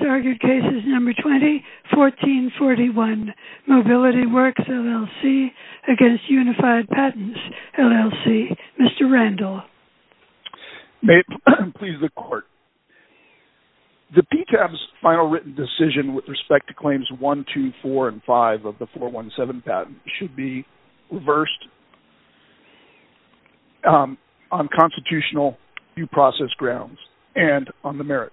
argued case is number 20-1441, Mobility Works, LLC against Unified Patents, LLC. Mr. Randall. May it please the Court. The PTAB's final written decision with respect to claims 1, 2, 4, and 5 of the 417 patent should be reversed on constitutional due process grounds and on the merits.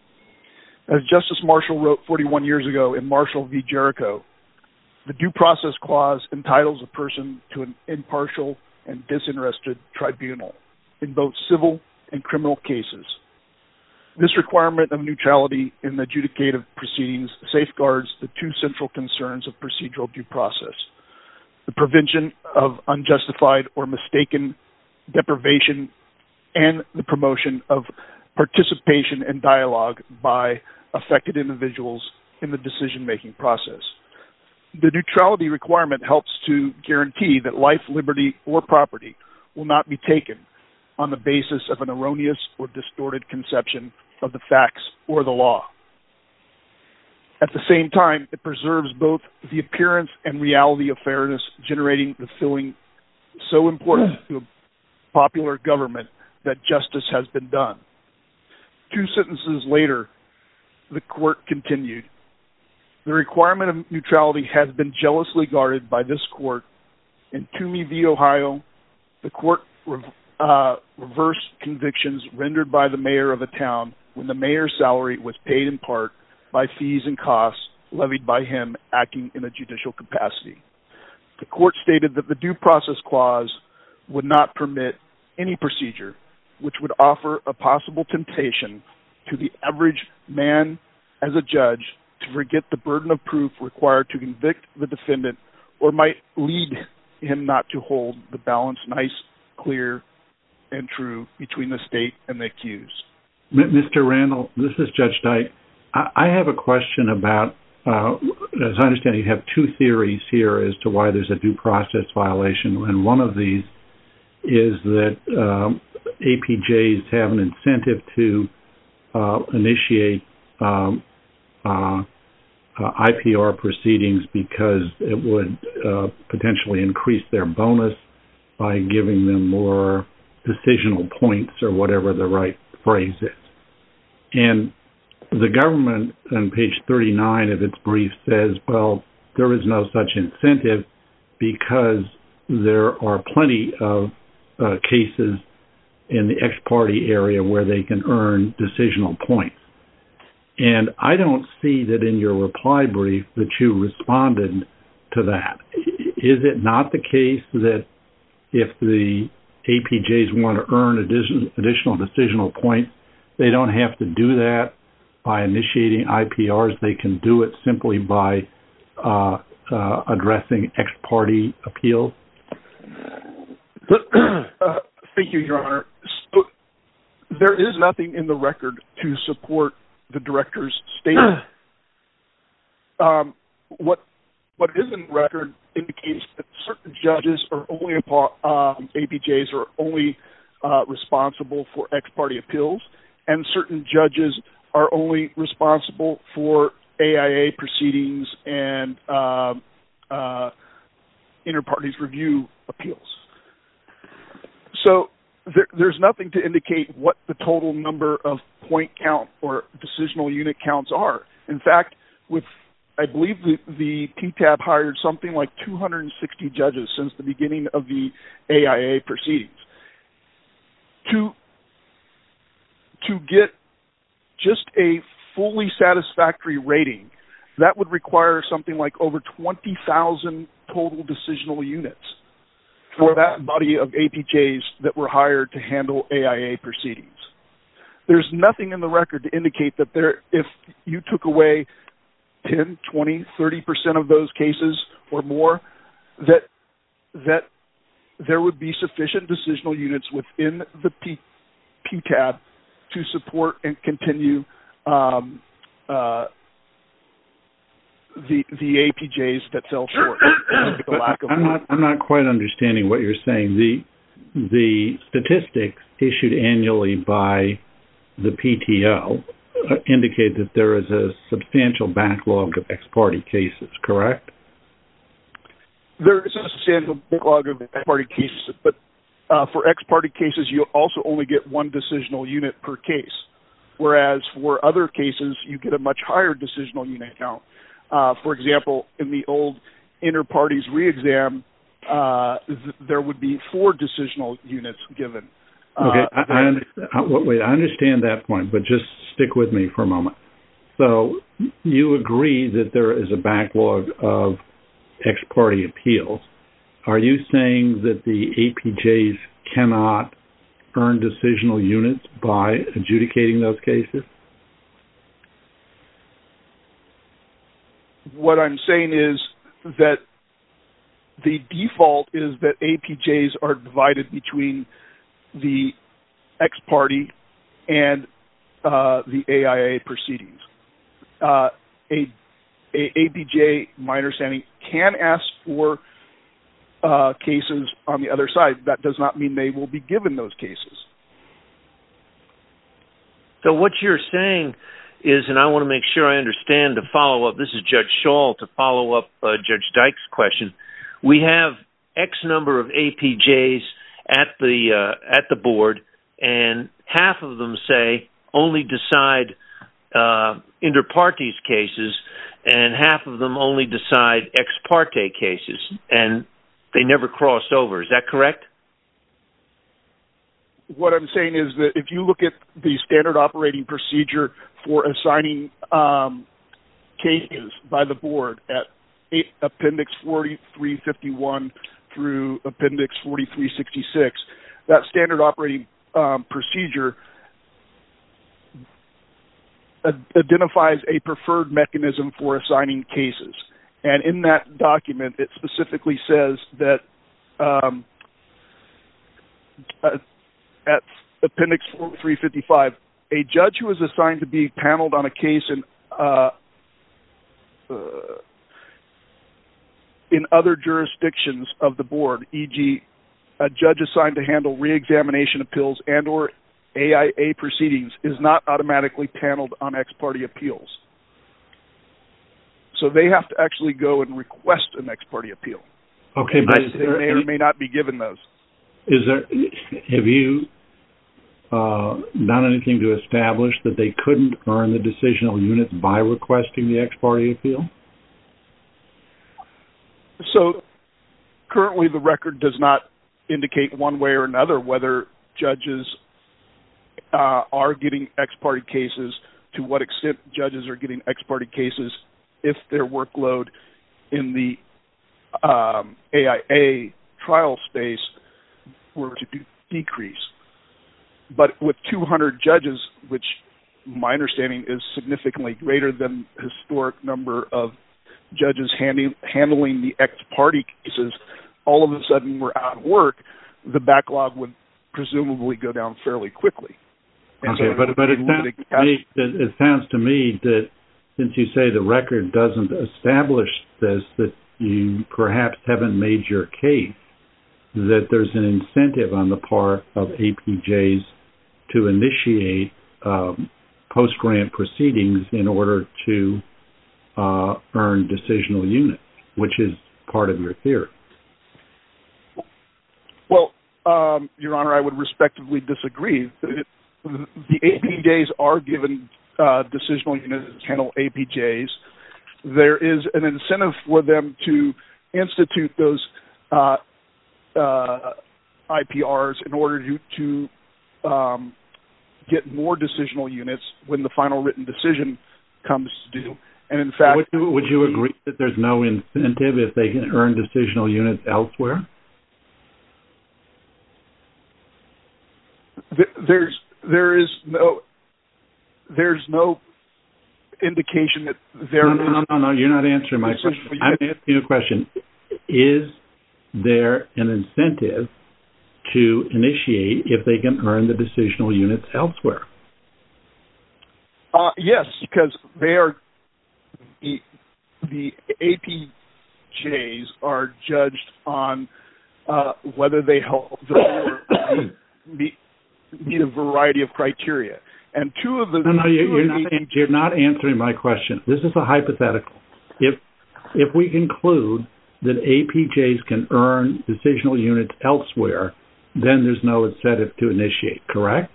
As Justice Marshall wrote 41 years ago in Marshall v. Jericho, the due process clause entitles a person to an impartial and disinterested tribunal in both civil and criminal cases. This requirement of neutrality in the adjudicative proceedings safeguards the two central concerns of procedural due process: the prevention of unjustified or mistaken deprivation and the promotion of participation and dialogue by affected individuals in the decision-making process. The neutrality requirement helps to guarantee that life, liberty, or property will not be taken on the basis of an erroneous or distorted conception of the facts or the law. At the same time, it preserves both the appearance and reality of fairness, generating the feeling so important to a popular government that justice has been done. Two sentences later, the Court continued, the requirement of neutrality has been jealously guarded by this Court. In Toomey v. Ohio, the Court reversed convictions rendered by the mayor of a town when the mayor's salary was paid in part by fees and costs levied by him acting in a judicial capacity. The Court stated that the due process clause would not permit any procedure which would offer a possible temptation to the average man as a judge to forget the burden of proof required to convict the defendant, or might lead him not to hold the balance nice, clear, and true between the state and the accused. Mr. Randall, this is Judge Dyke. I have a question about, as I understand, you have two theories here as to why there's a due process violation, and one of these is that APJs have an incentive to initiate IPR proceedings because it would potentially increase their bonus by giving them more decisional points, or whatever the right phrase is. And the government on page 39 of its brief says, well, there is no such incentive because there are plenty of cases in the ex parte area where they can earn decisional points. And I don't see that in your reply brief that you responded to that. Is it not the case that if the APJs want to earn additional decisional points, they don't have to do that by initiating IPRs? They can do it simply by addressing ex parte appeals? Thank you, Your Honor. So, there is nothing in the record to support the director's statement. What is in the record indicates that certain judges are only APJs are only responsible for ex parte appeals, and certain judges are only responsible for AIA proceedings and inter partes review appeals. So there's nothing to indicate what the total number of point count or decisional unit counts are. In fact, I believe the PTAB hired something like 260 judges since the beginning of the AIA proceedings. To get just a fully satisfactory rating, that would require something like over 20,000 total decisional units for that body of APJs that were hired to handle AIA proceedings. There's nothing in the record to indicate that if you took away 10, 20, 30% of those cases or more, that there would be sufficient decisional units within the PTAB to support and continue the APJs that fell short. I'm not quite understanding what you're saying. The statistics issued annually by the PTO indicate that there is a substantial backlog of ex parte cases, correct? There is a substantial backlog of ex parte cases, but for ex parte cases, you also only get one decisional unit per case, whereas for other cases, you get a much higher decisional unit count. For example, in the old inter partes re-exam, there would be 4 decisional units given. Okay, I understand that point, but just stick with me for a moment. So you agree that there is a backlog of ex parte appeals. Are you saying that the APJs cannot earn decisional units by adjudicating those cases? What I'm saying is that the default is that APJs are divided between the ex parte and the AIA proceedings. A APJ, my understanding, can ask for cases on the other side. That does not mean they will be given those cases. So what you're saying is, and I want to make sure I understand to follow up, this is Judge Schall, to follow up Judge Dyke's question. We have X number of APJs at the board, and half of them say only decide inter partes cases, and half of them only decide ex parte cases, and they never cross over. Is that correct? What I'm saying is that if you look at the standard operating procedure for assigning cases by the board at Appendix 4351 through Appendix 4366, that standard operating procedure identifies a preferred mechanism for assigning cases. And in that document, it specifically says that at Appendix 4355, a judge who is assigned to be paneled on a case in other jurisdictions of the board, e.g., a judge assigned to handle re-examination appeals and or AIA proceedings, is not automatically paneled on ex parte appeals. So they have to actually go and request an ex parte appeal. Okay, but they may or may not be given those. Have you done anything to establish that they couldn't earn the decisional units by requesting the ex parte appeal? So currently the record does not indicate one way or another whether judges are getting ex parte cases, to what extent judges are getting ex parte cases if their workload in the AIA trial space were to decrease. But with 200 judges, which my understanding is significantly greater than the historic number of judges handling the ex parte cases, all of a sudden we're out of work, the backlog would presumably go down fairly quickly. And okay, so but it sounds to me that since you say the record doesn't establish this, that you perhaps haven't made your case that there's an incentive on the part of APJs to initiate post-grant proceedings in order to earn decisional units, which is part of your theory. Well, Your Honor, I would respectively disagree. The APJs are given decisional units to handle APJs. There is an incentive for them to institute those IPRs in order to get more decisional units when the final written decision comes due. And in fact, would you agree that there's no incentive if they can earn decisional units elsewhere? There's no indication that there is. No, you're not answering my question. I'm asking you a question. Is there an incentive to initiate if they can earn the decisional units elsewhere? Yes, because they are the APJs are judged on whether they help the board meet a variety of criteria. And two of the you're not answering my question. This is a hypothetical. If we conclude that APJs can earn decisional units elsewhere, then there's no incentive to initiate, correct?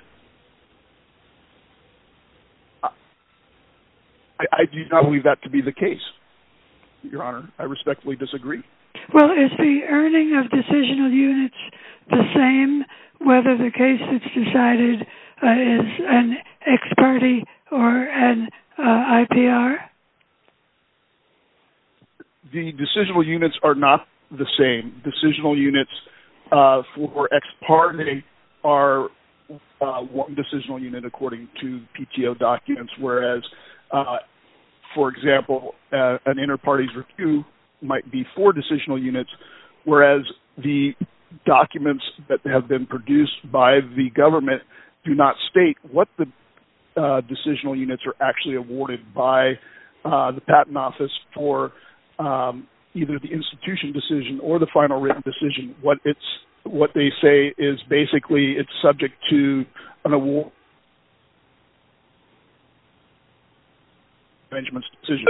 I do not believe that to be the case, Your Honor. I respectfully disagree. Well, is the earning of decisional units the same whether the case that's decided is an ex parte or an IPR? The decisional units are not the same. Decisional units for ex parte are one decisional unit according to PTO documents, whereas, for example, an inter partes review might be 4 decisional units, whereas the documents that have been produced by the government do not state what the decisional units are actually awarded by the Patent Office for either the institution decision or the final written decision. What they say is basically it's subject to an award arrangement's decision.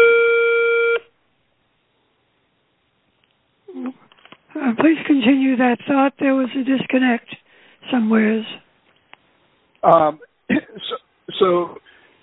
Please continue that thought. There was a disconnect somewheres. So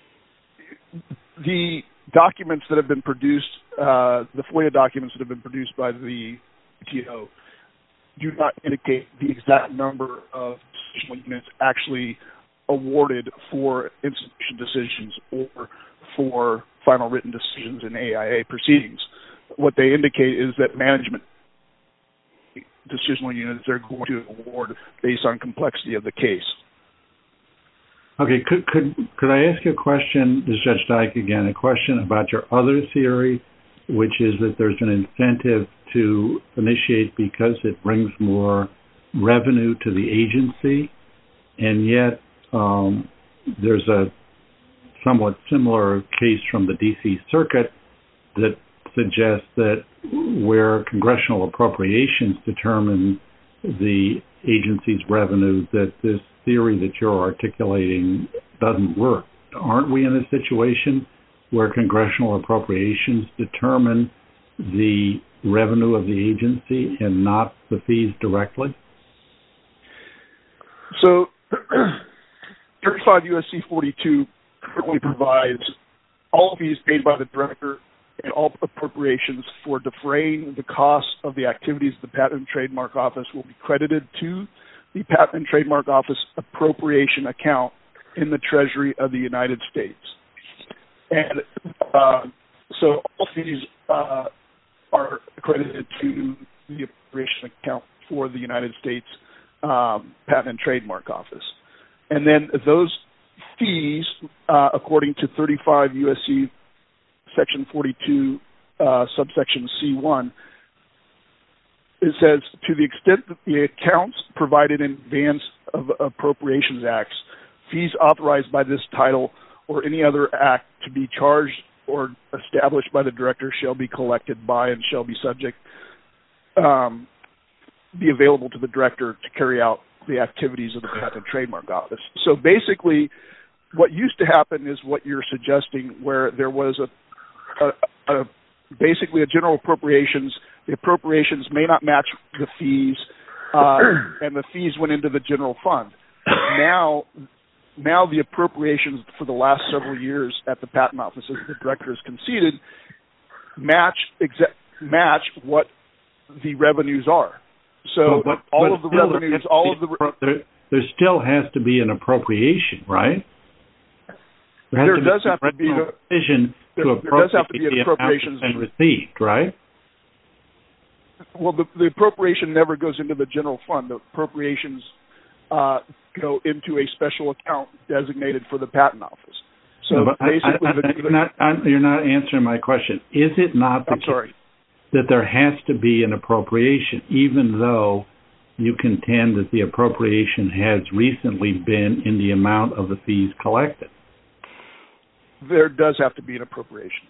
the documents that have been produced, the FOIA documents that have been produced by the PTO, do not indicate the exact number of decisional units actually awarded for institution decisions or for final written decisions in AIA proceedings. What they indicate is that management decisional units are going to award based on complexity of the case. Okay, could I ask you a question, this is Judge Dyke again, a question about your other theory, which is that there's an incentive to initiate because it brings more revenue to the agency, and yet there's a somewhat similar case from the D.C. Circuit that suggests that where congressional appropriations determine the agency's revenue, that this theory that you're articulating doesn't work. Aren't we in a situation where congressional appropriations determine the revenue of the agency and not the fees directly? So 35 U.S.C. 42 currently provides all fees paid by the director and all appropriations for defraying the costs of the activities of the Patent and Trademark Office will be credited to the Patent and Trademark Office appropriation account in the Treasury of the United States. And so all fees are credited to the appropriation account for the United States Patent and Trademark Office. And then those fees, according to 35 U.S.C. Section 42, subsection C1, it says, to the extent that the accounts provided in advance of appropriations acts, fees authorized by this title or any other act to be charged or established by the director shall be collected by and shall be subject, be available to the director to carry out the activities of the Patent and Trademark Office. So basically, what used to happen is what you're suggesting, where there was basically a general appropriations. The appropriations may not match the fees, and the fees went into the general fund. Now the appropriations for the last several years at the Patent Office, as the director has conceded, match what the revenues are. So all of the revenues, there still has to be an appropriation, right? There does have to be a provision to appropriate appropriations and received, right? Well, the appropriation never goes into the general fund. The appropriations go into a special account designated for the Patent Office. So you're not answering my question. Is it not the case that there has to be an appropriation, even though you contend that the appropriation has recently been in the amount of the fees collected? There does have to be an appropriations.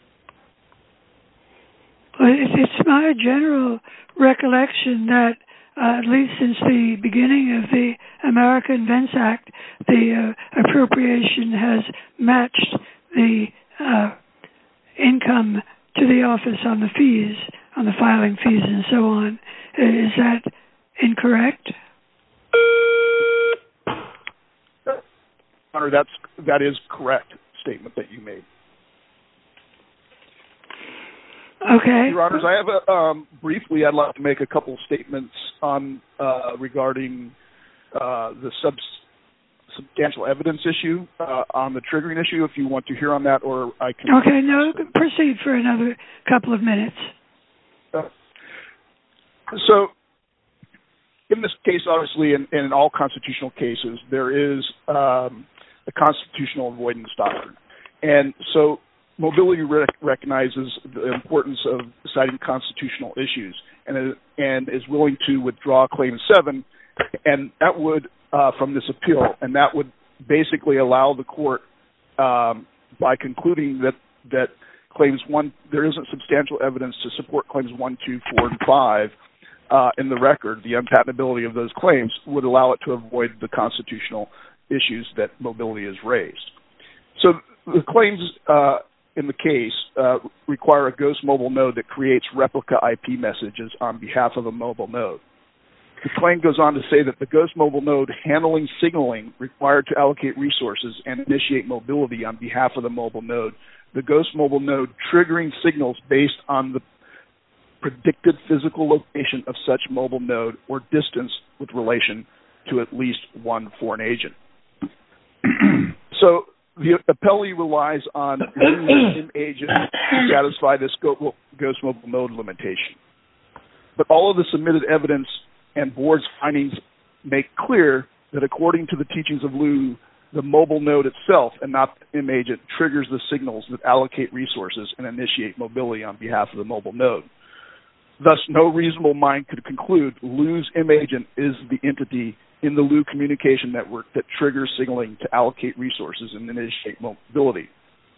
It's my general recollection that at least since the beginning of the America Invents Act, the appropriation has matched the income to the office on the fees, on the filing fees and so on. Is that incorrect? Honor, that is correct statement that you made. Okay. Your Honors, I have briefly, I'd like to make a couple statements on regarding the substantial evidence issue on the triggering issue. If you want to hear on that, or I can. Okay. No, proceed for another couple of minutes. So, in this case, obviously, and in all constitutional cases, there is a constitutional avoidance doctrine, and so mobility recognizes the importance of deciding constitutional issues, and is willing to withdraw Claim 7, and that would from this appeal, and that would basically allow the court, by concluding that Claims 1, there isn't substantial evidence to support Claims 1, 2, 4, and 5 in the record, the unpatentability of those claims would allow it to avoid the constitutional issues that mobility has raised. So the claims in the case require a ghost mobile node that creates replica IP messages on behalf of a mobile node. The claim goes on to say that the ghost mobile node handling signaling required to allocate resources and initiate mobility on behalf of the mobile node, the ghost mobile node triggering signals based on the predicted physical location of such mobile node or distance with relation to at least one foreign agent. So the appellee relies on an agent to satisfy this ghost mobile node limitation. But all of the submitted evidence and board's findings make clear that according to the teachings of Liu, the mobile node itself and not the IM agent triggers the signals that allocate resources and initiate mobility on behalf of the mobile node. Thus, no reasonable mind could conclude Liu's IM agent is the entity in the Liu communication network that triggers signaling to allocate resources and initiate mobility.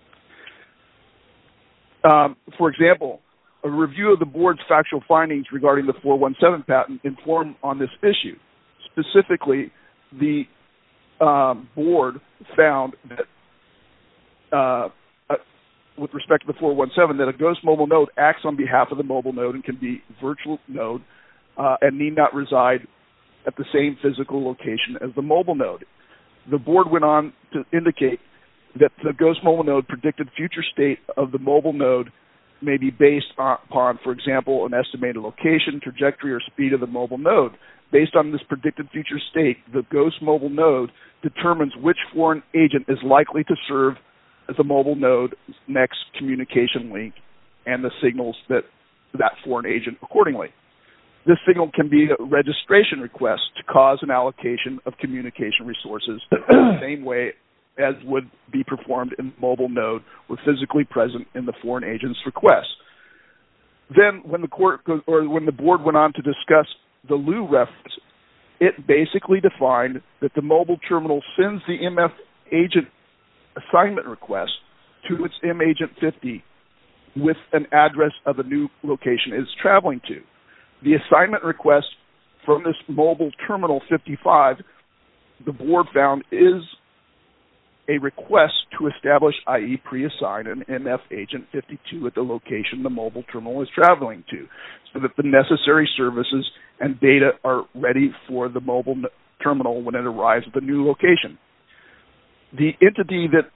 For example, a review of the board's factual findings regarding the 417 patent inform on this issue. Specifically, the board found that with respect to the 417, that a ghost mobile node acts on behalf of the mobile node and can be a virtual node and need not reside at the same physical location as the mobile node. The board went on to indicate that the ghost mobile node predicted future state of the mobile node may be based upon, for example, an estimated location, trajectory, or speed of the mobile node. Based on this predicted future state, the ghost mobile node determines which foreign agent is likely to serve as the mobile node's next communication link and the signals that foreign agent accordingly. This signal can be a registration request to cause an allocation of communication resources the same way as would be performed in the mobile node were physically present in the foreign agent's request. Then when the board went on to discuss the Liu reference, it basically defined that the mobile terminal sends the MF agent assignment request to its M agent 50 with an address of a new location it's traveling to. The assignment request from this mobile terminal 55, the board found, is a request to establish, i.e. pre-assign an MF agent 52 at the location the mobile terminal is traveling to, so that the necessary services and data are ready for the mobile terminal when it arrives at the new location. The entity that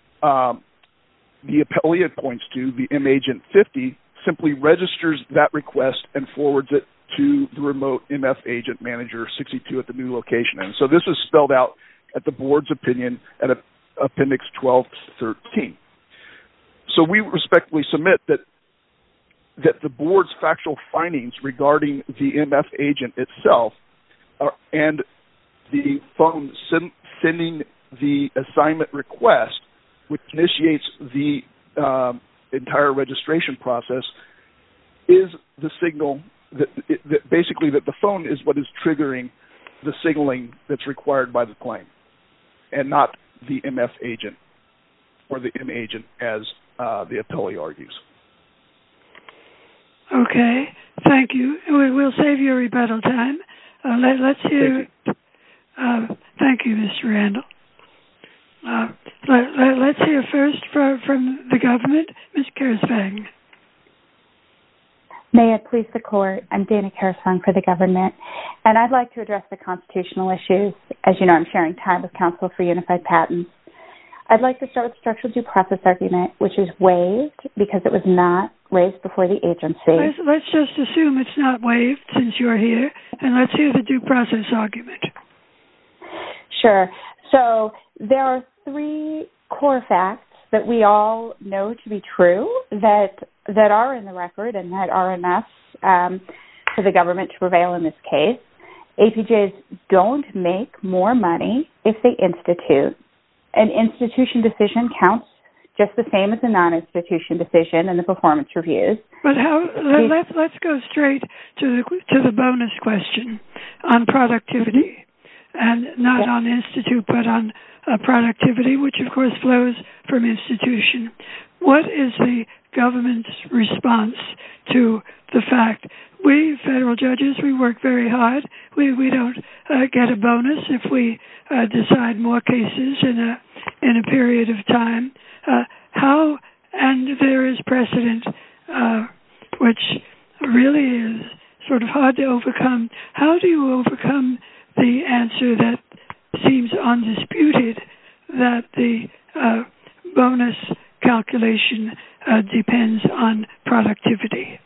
the appellee points to, the M agent 50, simply registers that request and forwards it to the remote MF agent manager 62 at the new location. And so this is spelled out at the board's opinion at Appendix 12 to 13. So we respectfully submit that the board's factual findings regarding the MF agent itself and the phone sending the assignment request, which initiates the entire registration process, is the signal that basically that the phone is what is triggering the signaling that's required by the claim, and not the MF agent or the M agent as the appellee argues. Okay, thank you. We'll save you rebuttal time. Let's hear. Thank you, Mr. Randall. Let's hear first from the government, Ms. Kersvang. May it please the court, I'm Dana Kersvang for the government, and I'd like to address the constitutional issues. As you know, I'm sharing time with counsel for Unified Patents. I'd like to start with the structural due process argument, which is waived because it was not raised before the agency. Let's just assume it's not waived since you're here, and let's hear the due process argument. Sure. So there are three core facts that we all know to be true that are in the record and that are enough for the government to prevail in this case. APJs don't make more money if they institute. An institution decision counts just the same as a non-institution decision in the performance reviews. But let's go straight to the bonus question on productivity, and not on institute, but on productivity, which of course flows from institution. What is the government's response to the fact we federal judges, we work very hard. We don't get a bonus if we decide more cases in a period of time. How, and there is precedent, which really is sort of hard to overcome. How do you overcome the answer that seems undisputed that the bonus calculation depends on productivity?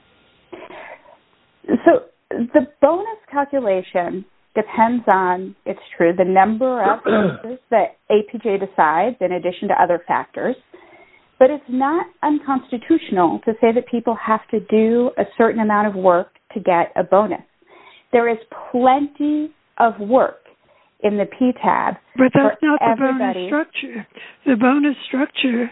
So the bonus calculation depends on, it's true, the number of cases that APJ decides in addition to other factors. But it's not unconstitutional to say that people have to do a certain amount of work to get a bonus. There is plenty of work in the PTAB. But that's not the bonus structure. The bonus structure,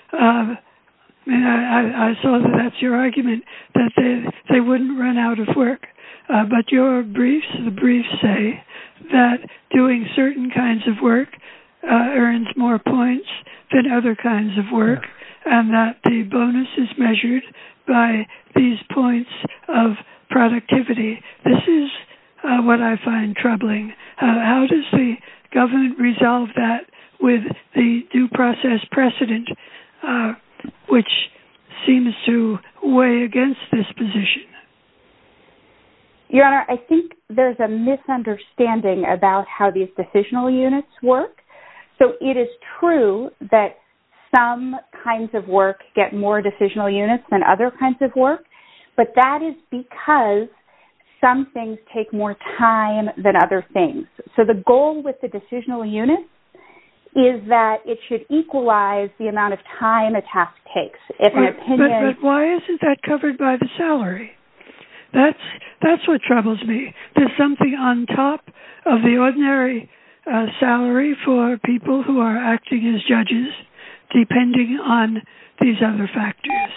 I saw that that's your argument, that they wouldn't run out of work. But the briefs say that doing certain kinds of work earns more points than other kinds of work, and that the bonus is measured by these points of productivity. This is what I find troubling. How does the government resolve that with the due process precedent, which seems to weigh against this position? Your Honor, I think there's a misunderstanding about how these decisional units work. So it is true that some kinds of work get more decisional units than other kinds of work, but that is because some things take more time than other things. So the goal with the decisional units is that it should equalize the amount of time a task takes. If an opinion... But why isn't that covered by the salary? That's what troubles me. There's something on top of the ordinary salary for people who are acting as judges, depending on these other factors.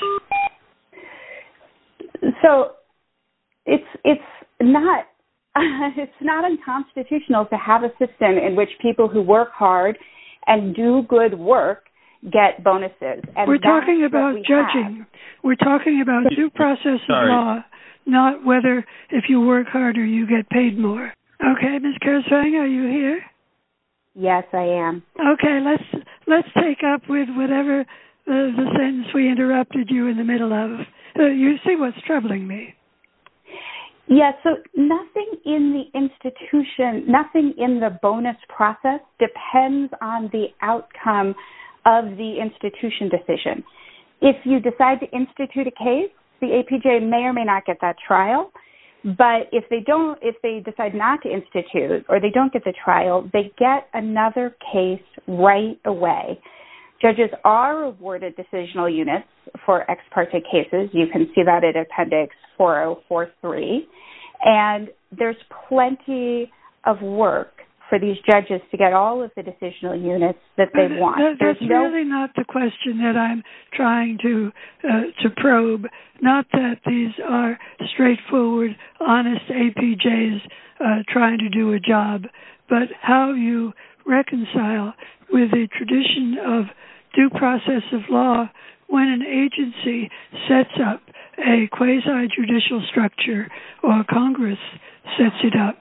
So it's not unconstitutional to have a system in which people who work hard and do good work get bonuses. And we're talking about judging. We're talking about due process of law, not whether if you work harder you get paid more. Okay, Ms. Kersvang, are you here? Yes, I am. Okay, let's take up with whatever the sentence we interrupted you in the middle of. You see what's troubling me. Yes, so nothing in the institution, nothing in the bonus process depends on the outcome of the institution decision. If you decide to institute a case, the APJ may or may not get that trial, but if they decide not to institute or they don't get the trial, they get another case right away. Judges are awarded decisional units for ex parte cases. You can see that in Appendix 4043. And there's plenty of work for these judges to get all of the decisional units that they want. That's really not the question that I'm trying to probe. Not that these are straightforward, honest APJs trying to do a job, but how you reconcile with the tradition of due process of law when an agency sets up a quasi-judicial structure or Congress sets it up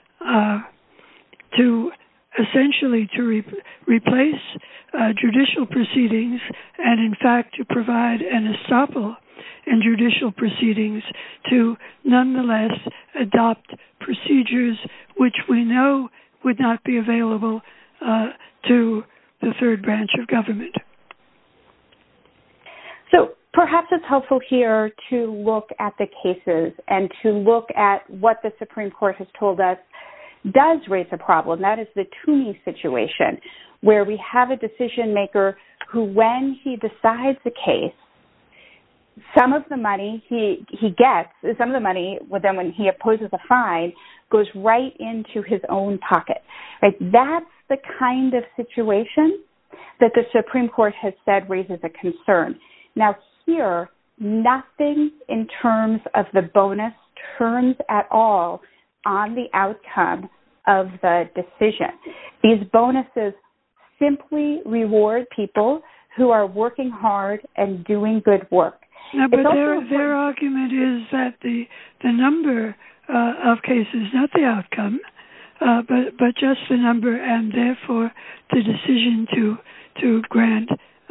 to essentially replace judicial proceedings and, in fact, to provide an estoppel in judicial proceedings to nonetheless adopt procedures which we know would not be available to the third branch of government. So perhaps it's helpful here to look at the cases and to look at what the Supreme Court has told us does raise a problem. That is the Toomey situation, where we have a decision maker who, when he decides a case, some of the money he gets, some of the money, then when he opposes a fine, goes right into his own pocket. Right? That's the kind of situation that the Supreme Court has said raises a concern. Now here, nothing in terms of the bonus turns at all on the outcome of the decision. These bonuses simply reward people who are working hard and doing good work. No, but their argument is that the number of cases, not the outcome, but just the number, and therefore the decision to grant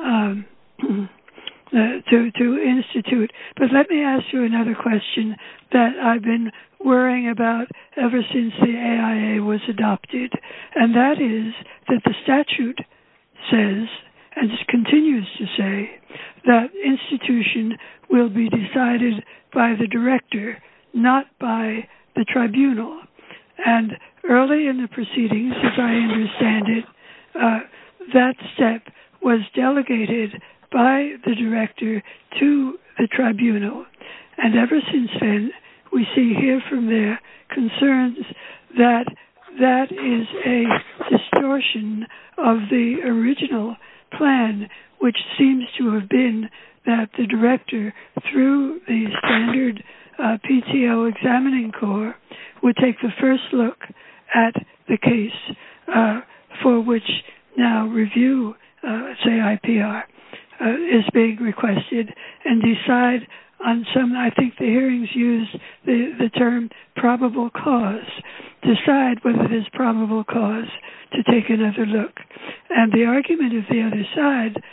to institute. But let me ask you another question that I've been worrying about ever since the AIA was adopted, and that is that the statute says, and continues to say, that institution will be decided by the director, not by the tribunal. And early in the proceedings, as I understand it, that step was delegated by the director to the tribunal. And ever since then, we see here from there concerns that that is a distortion of the original plan, which seems to have been that the director, through the standard PTO examining corps, would take the first look at the case for which now review, say IPR, is being requested, and decide on some, I think the hearings use the term probable cause, decide whether there's probable cause to take another look. And the argument of the other side,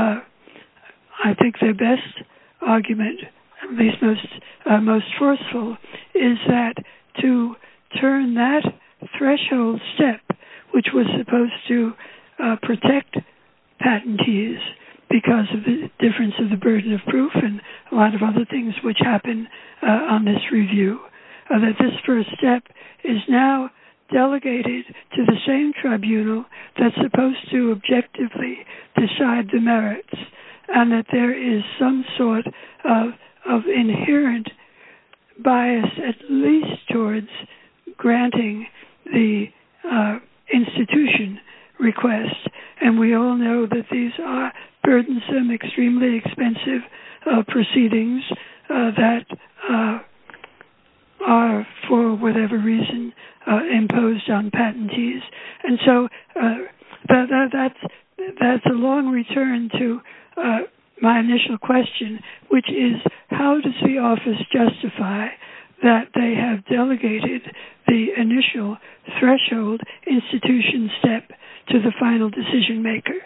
I think their best argument, at least most forceful, is that to turn that threshold step, which was supposed to protect patentees because of the difference of the burden of proof and a lot of other things which happen on this review, that this first step is now delegated to the same tribunal that's supposed to objectively decide the merits, and that there is some sort of inherent bias, at least towards granting the institution request. And we all know that these are burdensome, extremely expensive proceedings that are, for whatever reason, imposed on patentees. And so that's a long return to my initial question, which is, how does the office justify that they have delegated the initial threshold institution step to the final decision maker?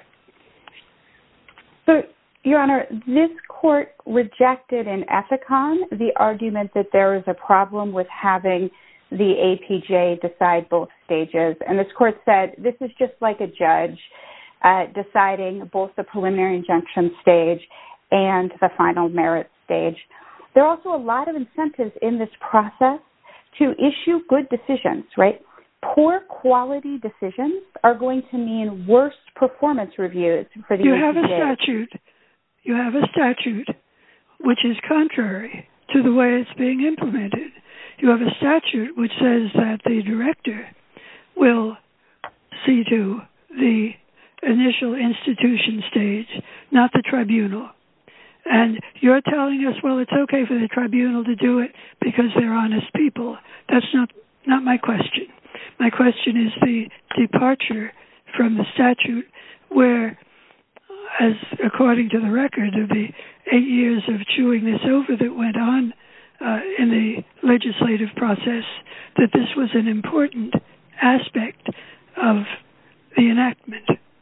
So, Your Honor, this court rejected in Ethicon the argument that there is a problem with having the APJ decide both stages. And this court said this is just like a judge deciding both the preliminary injunction stage and the final merit stage. There are also a lot of incentives in this process to issue good decisions, right? Poor quality decisions are going to mean worse performance reviews for the APJ. You have a statute which is contrary to the way it's being implemented. You have a statute which says that the director will see to the initial institution stage, not the tribunal. And you're telling us, well, it's okay for the tribunal to do it because they're honest people. That's not my question. My question is the departure from the statute where, as according to the record of the 8 years of chewing this over that went on in the legislative process, that this was an important aspect of the enactment.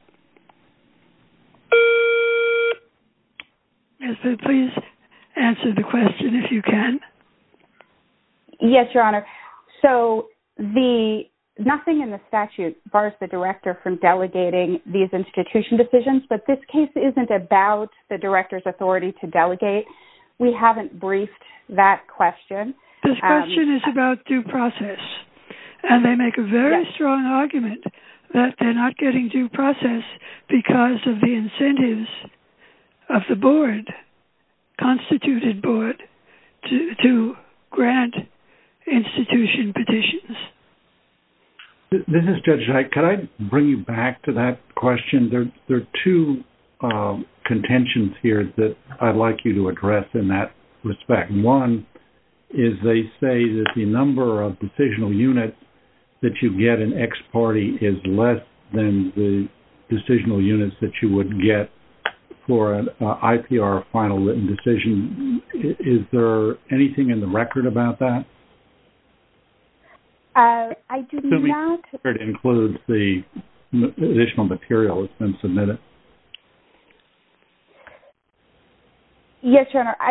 Yes, but please answer the question if you can. Yes, Your Honor. So nothing in the statute bars the director from delegating these institution decisions, but this case isn't about the director's authority to delegate. We haven't briefed that question. This question is about due process, and they make a very strong argument that they're not getting due process because of the incentives of the board, constituted board, to grant institution petitions. This is Judge Dyke. Could I bring you back to that question? There are two contentions here that I'd like you to address in that respect. One is they say that the number of decisional units that you get in ex parte is less than the decisional units that you would get for an IPR final written decision. Is there anything in the record about that? I do not. It includes the additional material that's been submitted. Yes, Your Honor.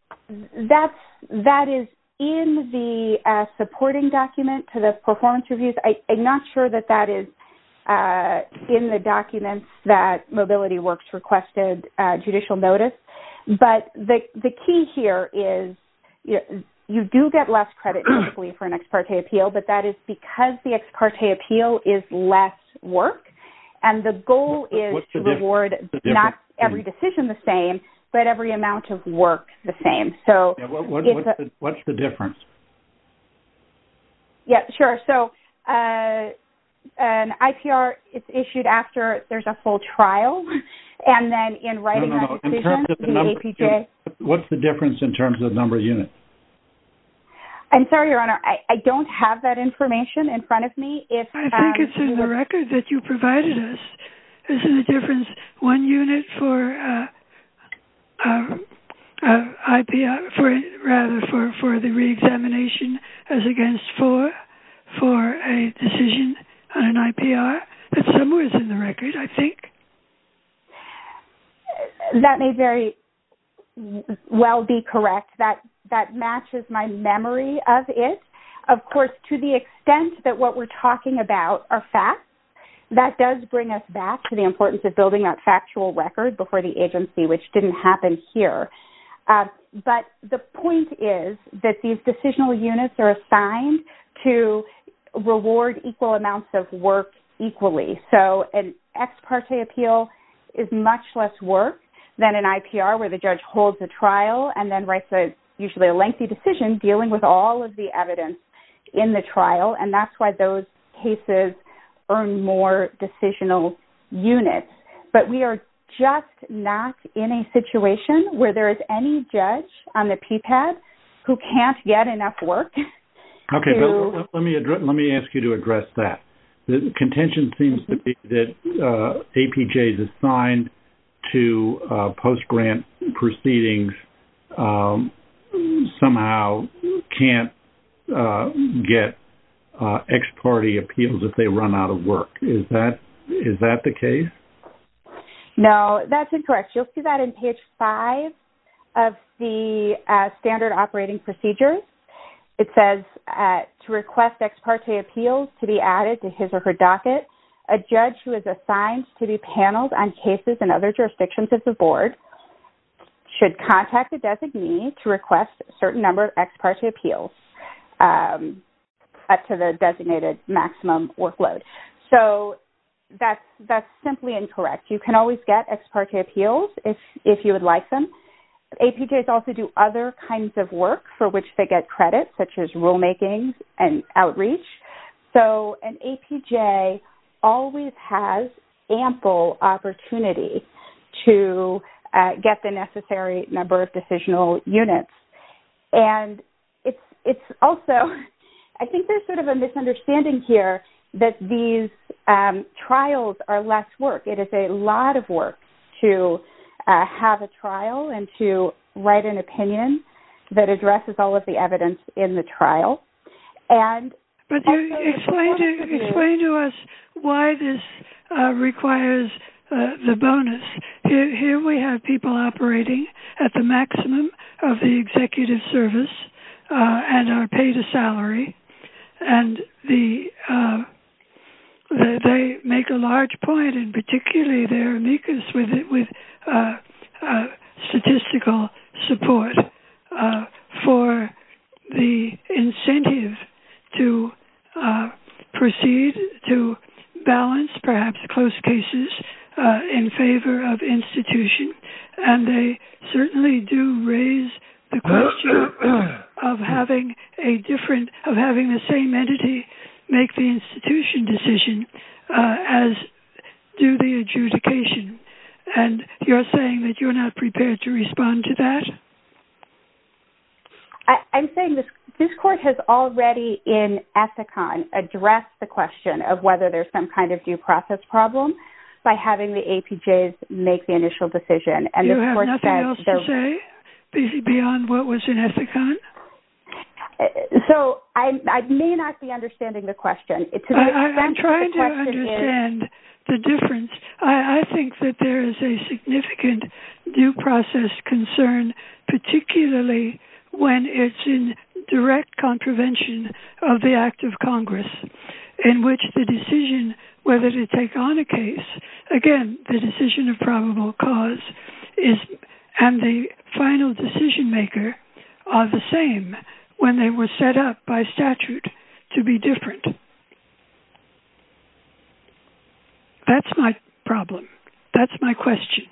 That is in the supporting document to the performance reviews. I'm not sure that is in the documents that Mobility Works requested judicial notice. But the key here is you do get less credit typically for an ex parte appeal, but that is because the ex parte appeal is less work, and the goal is to reward not every decision the same, but every amount of work the same. So what's the difference? Yeah, sure. So an IPR is issued after there's a full trial, and then in writing that decision, the APJ... What's the difference in terms of the number of units? I'm sorry, Your Honor, I don't have that information in front of me. I think it's in the record that you provided us. Isn't the difference 1 unit for IPR, for the reexamination as against 4 for a decision on an IPR? That's somewhere in the record, I think. That may very well be correct. That matches my memory of it. Of course, to the extent that what we're talking about are facts, that does bring us back to the importance of building that factual record before the agency, which didn't happen here. But the point is that these decisional units are assigned to reward equal amounts of work equally. So an ex parte appeal is much less work than an IPR, where the judge holds a trial and then writes usually a lengthy decision dealing with all of the evidence in the trial, and that's why those cases earn more decisional units. But we are just not in a situation where there is any judge on the PPAD who can't get enough work. Okay, but let me ask you to address that. The contention seems to be that APJ is assigned to post-grant proceedings somehow can't get ex parte appeals if they run out of work. Is that the case? No, that's incorrect. You'll see that in page 5 of the standard operating procedures. It says to request ex parte appeals to be added to his or her docket, a judge who is assigned to be paneled on cases in other jurisdictions of the board should contact the designee to request a certain number of ex parte appeals up to the designated maximum workload. So that's simply incorrect. You can always get ex parte appeals if you would like them. APJs also do other kinds of work for which they get credit, such as rulemaking and outreach. So an APJ always has ample opportunity to get the necessary number of decisional units. And it's also, I think there's sort of a misunderstanding here that these trials are less work. It is a lot of work to have a trial and to write an opinion that addresses all of the evidence in the trial. But you explain to us why this requires the bonus. Here we have people operating at the maximum of the executive service and are paid a salary, and they make a large point, and particularly their amicus with statistical support for the incentive to proceed to balance perhaps close cases in favor of institution, and they certainly do raise the question of having the same entity make the institution decision as do the adjudication. And you're saying that you're not prepared to respond to that? I'm saying this court has already in Ethicon addressed the question of whether there's some kind of due process problem by having the APJs make the initial decision. And you have nothing else to say beyond what was in Ethicon? So I may not be understanding the question. I'm trying to understand the difference. I think that there is a significant due process concern, particularly when it's in direct contravention of the act of Congress, in which the decision whether to take on a case, again, the decision of probable cause, and the final decision maker are the same when they were set up by statute to be different. That's my problem. That's my question.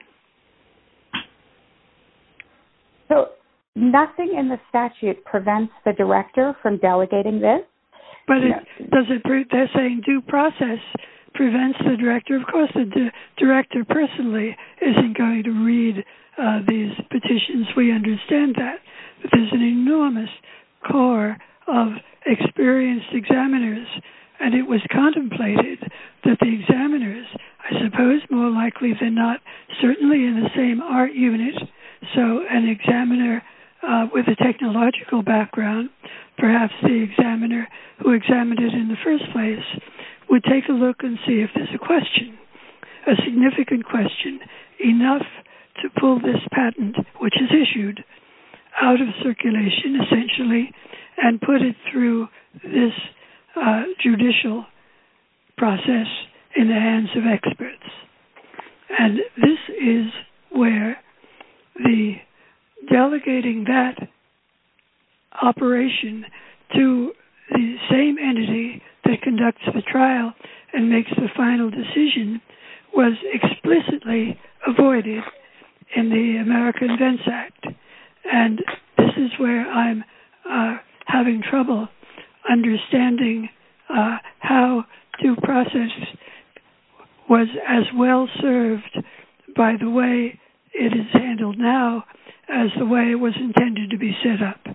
So nothing in the statute prevents the director from delegating this? But they're saying due process prevents the director. Of course, the director personally isn't going to read these petitions. We understand that. But there's an enormous core of experienced examiners, and it was contemplated that the examiners, I suppose more likely than not, certainly in the same art unit, so an examiner with a technological background, perhaps the examiner who examined it in the first place, would take a look and see if there's a question, a significant question, enough to pull this patent, which is issued, out of circulation, essentially, and put it through this judicial process in the hands of experts. And this is where the delegating that operation to the same entity that conducts the trial and makes the final decision was explicitly avoided in the American Invents Act. And this is where I'm having trouble understanding how due process was as well served by the way it is handled now as the way it was intended to be set up.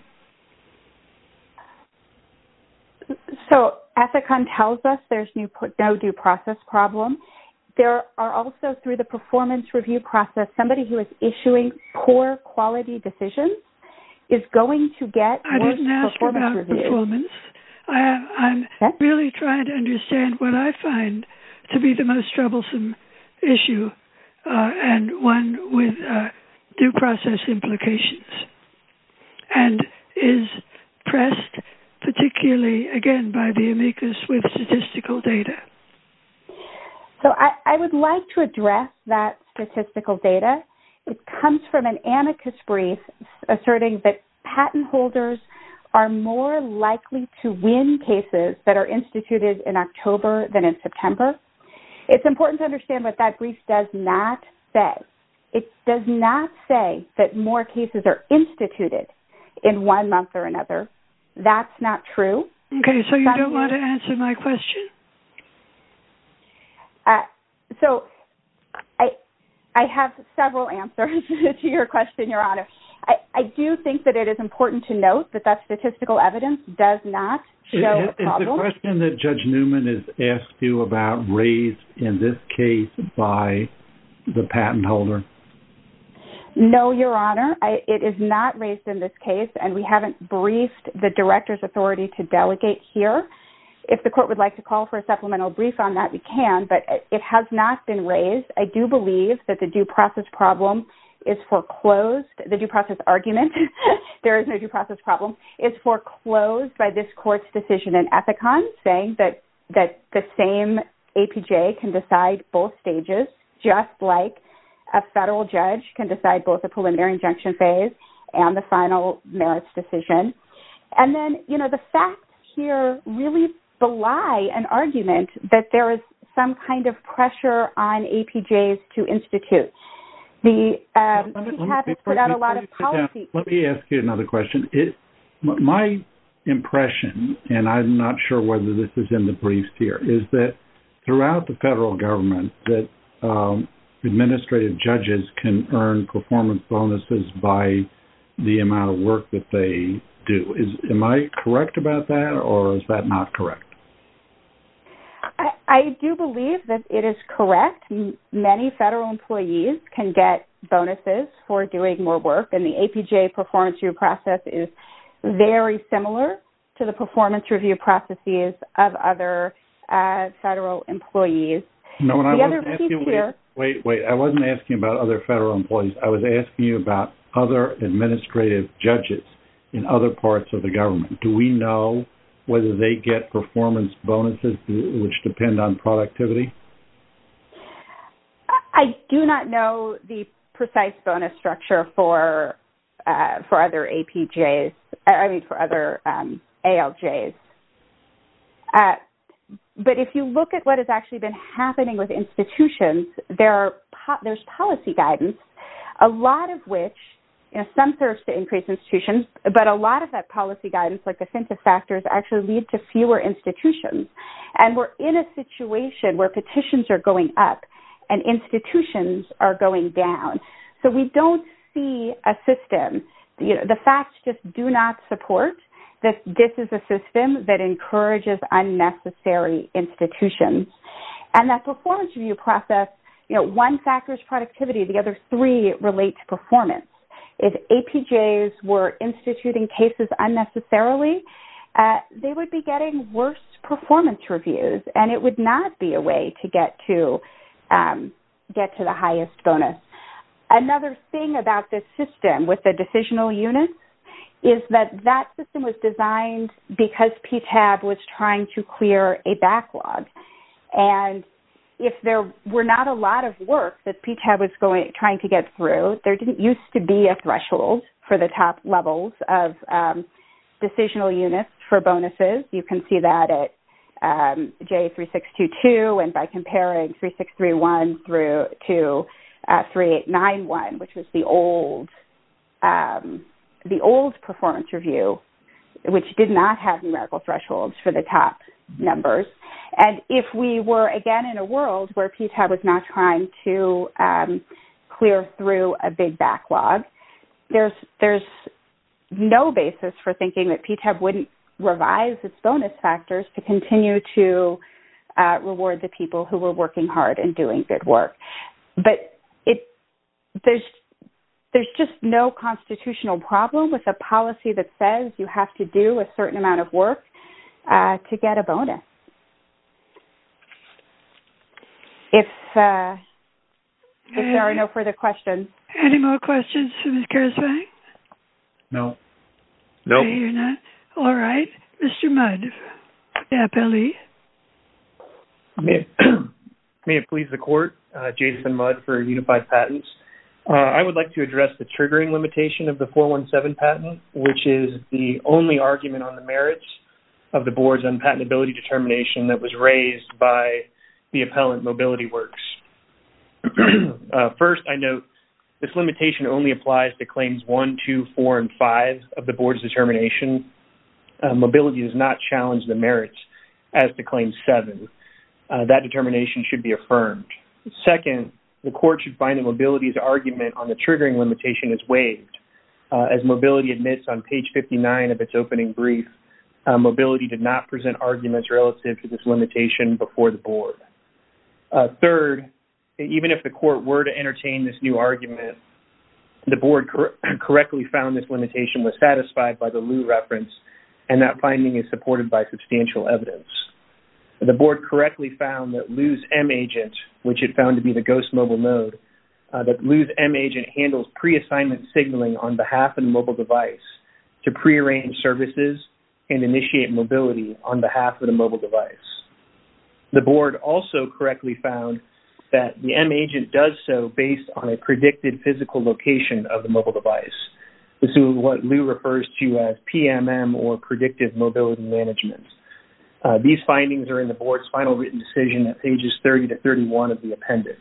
So Ethicon tells us there's no due process problem. There are also, through the performance review process, somebody who is issuing poor quality decisions is going to get worse performance reviews. Performance. I'm really trying to understand what I find to be the most troublesome issue and one with due process implications, and is pressed particularly, again, by the amicus with statistical data. So I would like to address that statistical data. It comes from an amicus brief asserting that patent holders are more likely to win cases that are instituted in October than in September. It's important to understand what that brief does not say. It does not say that more cases are instituted in 1 month or another. That's not true. Okay, so you don't want to answer my question? So I have several answers to your question, Your Honor. I do think that it is important to note that statistical evidence does not show a problem. Is the question that Judge Newman has asked you about raised in this case by the patent holder? No, Your Honor. It is not raised in this case, and we haven't briefed the director's authority to delegate here. If the court would like to call for a supplemental brief on that, we can, but it has not been raised. I do believe that the due process problem is foreclosed. The due process argument, there is no due process problem, is foreclosed by this court's decision in Ethicon, saying that the same APJ can decide both stages, just like a federal judge can decide both the preliminary injunction phase and the final merits decision. And then, the facts here really belie an argument that there is some kind of pressure on APJs to institute. The PTAB has put out a lot of policy. Let me ask you another question. My impression, and I'm not sure whether this is in the briefs here, is that throughout the federal government that administrative judges can earn performance bonuses by the amount of work that they do. Am I correct about that, or is that not correct? I do believe that it is correct. Many federal employees can get bonuses for doing more work, and the APJ performance review process is very similar to the performance review processes of other federal employees. No, and I wasn't asking you. Wait. I wasn't asking about other federal employees. I was asking you about other administrative judges in other parts of the government. Do we know whether they get performance bonuses which depend on productivity? I do not know the precise bonus structure for other APJs. For other ALJs. But if you look at what has actually been happening with institutions, there's policy guidance, a lot of which, some serves to increase institutions, but a lot of that policy guidance, like the FinTech factors, actually lead to fewer institutions. And we're in a situation where petitions are going up and institutions are going down. So we don't see a system. The facts just do not support that this is a system that encourages unnecessary institutions. And that performance review process, one factor is productivity, the other three relate to performance. If APJs were instituting cases unnecessarily, they would be getting worse performance reviews, and it would not be a way to get to the highest bonus. Another thing about this system with the decisional units is that system was designed because PTAB was trying to clear a backlog. And if there were not a lot of work that PTAB was trying to get through, there didn't used to be a threshold for the top levels of decisional units for bonuses. You can see that at J3622, and by comparing 3631 through to 3891, which was the old performance review, which did not have numerical thresholds for the top numbers. And if we were, again, in a world where PTAB was not trying to clear through a big backlog, there's no basis for thinking that PTAB wouldn't revise its bonus factors to continue to reward the people who were working hard and doing good work. But there's just no constitutional problem with a policy that says you have to do a certain amount of work to get a bonus. If there are no further questions. Any more questions for Ms. Kersvang? No. Nope. I hear not. All right. Mr. Mudd, the appellee. May it please the court, Jason Mudd for Unified Patents. I would like to address the triggering limitation of the 417 patent, which is the only argument on the merits of the board's unpatentability determination that was raised by the appellant Mobility Works. First, I note this limitation only applies to claims 1, 2, 4, and 5 of the board's determination. Mobility does not challenge the merits as to claim 7. That determination should be affirmed. Second, the court should find that Mobility's argument on the triggering limitation is waived. As Mobility admits on page 59 of its opening brief, Mobility did not present arguments relative to this limitation before the board. Third, even if the court were to entertain this new argument, The board correctly found this limitation was satisfied by the Liu reference, and that finding is supported by substantial evidence. The board correctly found that Liu's M agent, which it found to be the Ghost mobile node, that Liu's M agent handles pre-assignment signaling on behalf of the mobile device to prearrange services and initiate mobility on behalf of the mobile device. The board also correctly found that the M agent does so based on a predicted physical location of the mobile device. This is what Liu refers to as PMM, or predictive mobility management. These findings are in the board's final written decision at pages 30 to 31 of the appendix.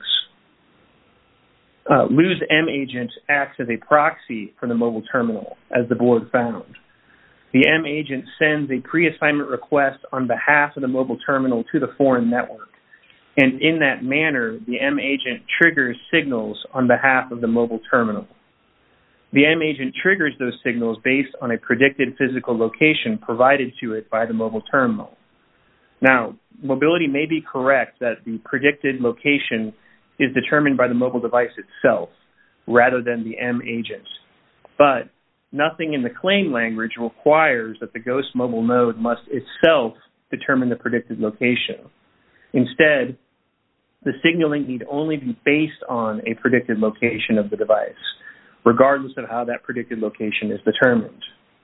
Liu's M agent acts as a proxy for the mobile terminal, as the board found. The M agent sends a pre-assignment request on behalf of the mobile terminal to the foreign network. And in that manner, the M agent triggers signals on behalf of the mobile terminal. The M agent triggers those signals based on a predicted physical location provided to it by the mobile terminal. Now, mobility may be correct that the predicted location is determined by the mobile device itself rather than the M agent. But nothing in the claim language requires that the Ghost mobile node must itself determine the predicted location. Instead, the signaling need only be based on a predicted location of the device, regardless of how that predicted location is determined.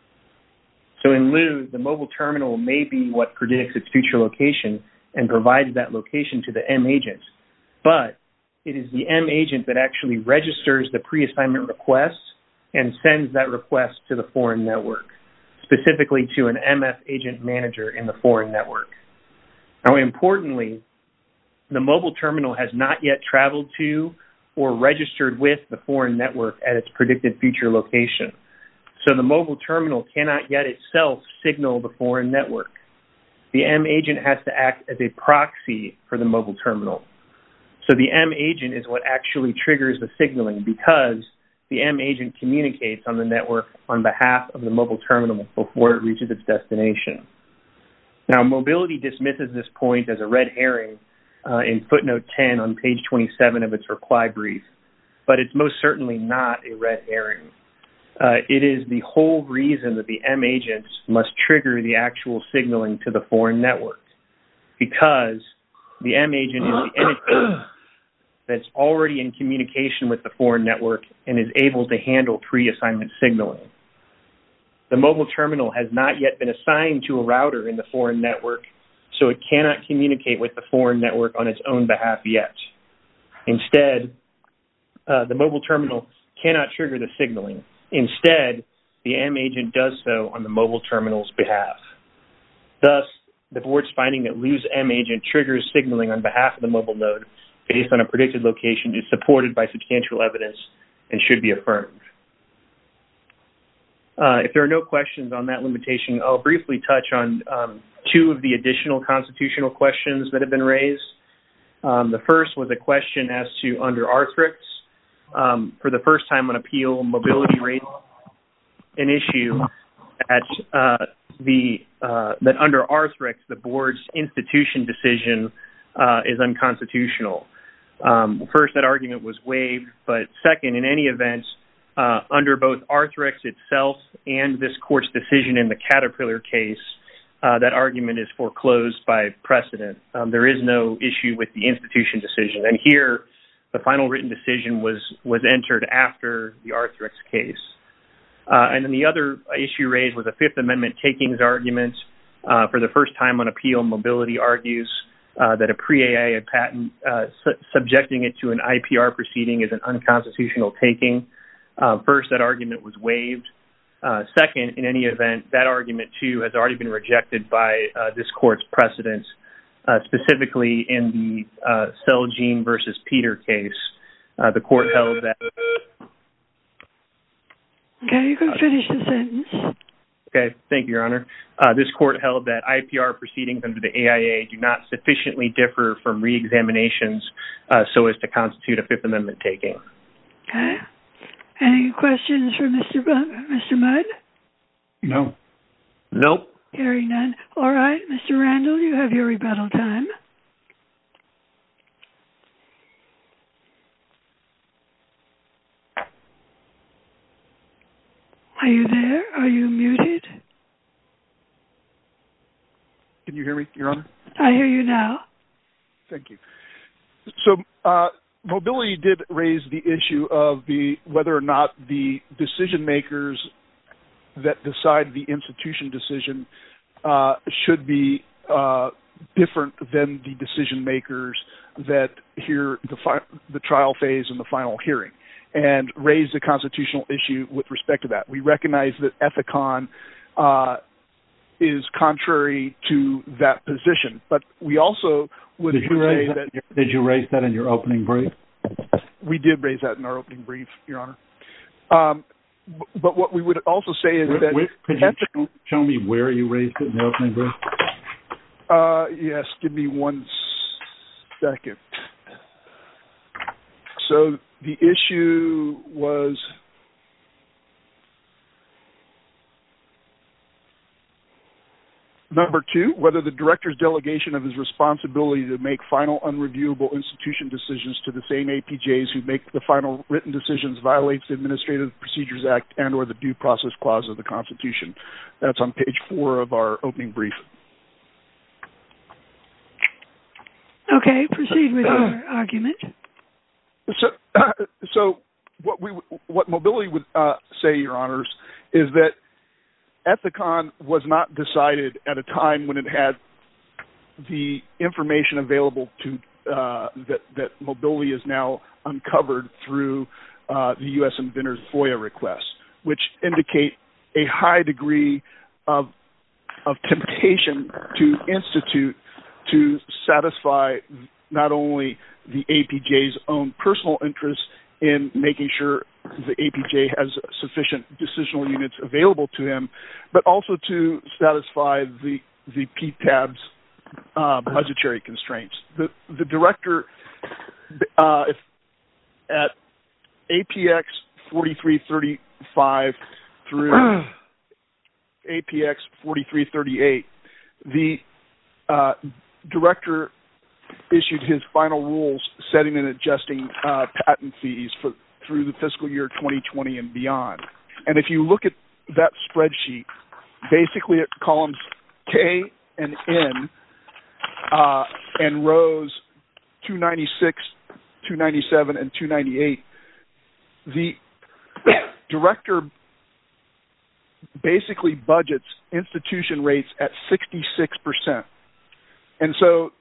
So in Liu, the mobile terminal may be what predicts its future location and provides that location to the M agent, but it is the M agent that actually registers the pre-assignment request and sends that request to the foreign network, specifically to an MF agent manager in the foreign network. Now, importantly, the mobile terminal has not yet traveled to or registered with the foreign network at its predicted future location. So the mobile terminal cannot yet itself signal the foreign network. The M agent has to act as a proxy for the mobile terminal. So the M agent is what actually triggers the signaling, because the M agent communicates on the network on behalf of the mobile terminal before it reaches its destination. Now, mobility dismisses this point as a red herring in footnote 10 on page 27 of its reply brief, but it's most certainly not a red herring. It is the whole reason that the M agent must trigger the actual signaling to the foreign network, because the M agent is the entity that's already in communication with the foreign network and is able to handle pre-assignment signaling. The mobile terminal has not yet been assigned to a router in the foreign network, so it cannot communicate with the foreign network on its own behalf yet. Instead, the mobile terminal cannot trigger the signaling. Instead, the M agent does so on the mobile terminal's behalf. Thus, the board's finding that Liu's M agent triggers signaling on behalf of the mobile node based on a predicted location is supported by substantial evidence and should be affirmed. If there are no questions on that limitation, I'll briefly touch on two of the additional constitutional questions that have been raised. The first was a question as to under Arthrex. For the first time on appeal, mobility raised an issue that that under Arthrex, the board's institution decision is unconstitutional. First, that argument was waived, but second, in any event, under both Arthrex itself and this court's decision in the Caterpillar case, that argument is foreclosed by precedent. There is no issue with the institution decision. And here, the final written decision was entered after the Arthrex case. And then the other issue raised was a Fifth Amendment takings argument. For the first time on appeal, mobility argues that a pre-AA patent subjecting it to an IPR proceeding is an unconstitutional taking. First, that argument was waived. Second, in any event, that argument, too, has already been rejected by this court's precedents, specifically in the Celgene versus Peter case. The court held that... Okay, you can finish the sentence. Okay, thank you, Your Honor. This court held that IPR proceedings under the AIA do not sufficiently differ from re-examinations so as to constitute a Fifth Amendment taking. Okay. Any questions for Mr. Mudd? No. Nope. Hearing none. All right, Mr. Randall, you have your rebuttal time. Are you there? Are you muted? Can you hear me, Your Honor? I hear you now. Thank you. So Mobility did raise the issue of whether or not the decision makers that decide the institution decision should be different than the decision makers that hear the trial phase and the final hearing, and raised a constitutional issue with respect to that. We recognize that Ethicon is contrary to that position, but we also would say that... Did you raise that in your opening brief? We did raise that in our opening brief, Your Honor. But what we would also say is that... Could you show me where you raised it in the opening brief? Yes, give me 1 second. So the issue was... Number 2, whether the director's delegation of his responsibility to make final unreviewable institution decisions to the same APJs who make the final written decisions violates the Administrative Procedures Act and or the Due Process Clause of the Constitution. That's on page 4 of our opening brief. Okay, proceed with your argument. So what Mobility would say, Your Honors, is that Ethicon was not decided at a time when it had the information available to that Mobility is now uncovered through the U.S. Inventor's FOIA requests, which indicate a high degree of temptation to institute to satisfy not only the APJ's own personal interests in making sure the APJ has sufficient decisional units available to him, but also to satisfy the PTAB's budgetary constraints. The director, at APX 4335 through APX 4338, the director issued his final rules setting and adjusting patent fees through the fiscal year 2020 and beyond. And if you look at that spreadsheet, basically at columns K and N and rows 296, 297, and 298, the director basically budgets institution rates at 66%. And so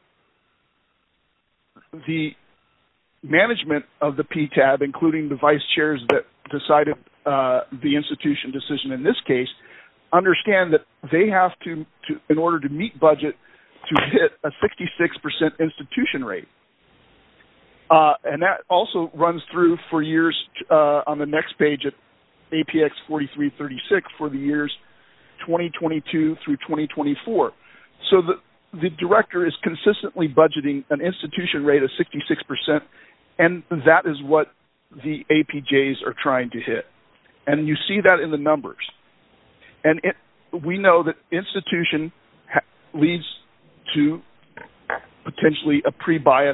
the management of the PTAB, including the vice chairs that decided the institution decision in this case, understand that they have to in order to meet budget, to hit a 66% institution rate. And that also runs through for years on the next page at APX 4336 for the years 2022 through 2024. So the director is consistently budgeting an institution rate of 66%, and that is what the APJs are trying to hit. And you see that in the numbers. And we know that institution leads to potentially a pre-bias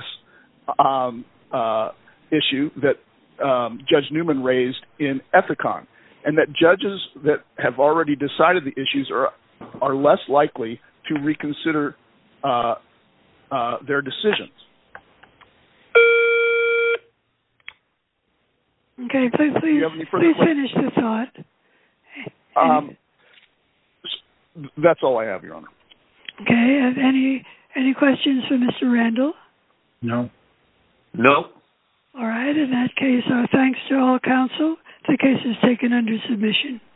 issue that Judge Newman raised in Ethicon, and that judges that have already decided the issues are less likely to reconsider their decisions. Okay, please finish the thought. That's all I have, Your Honor. Okay, any questions for Mr. Randall? No. No. All right, in that case, our thanks to all counsel. The case is taken under submission.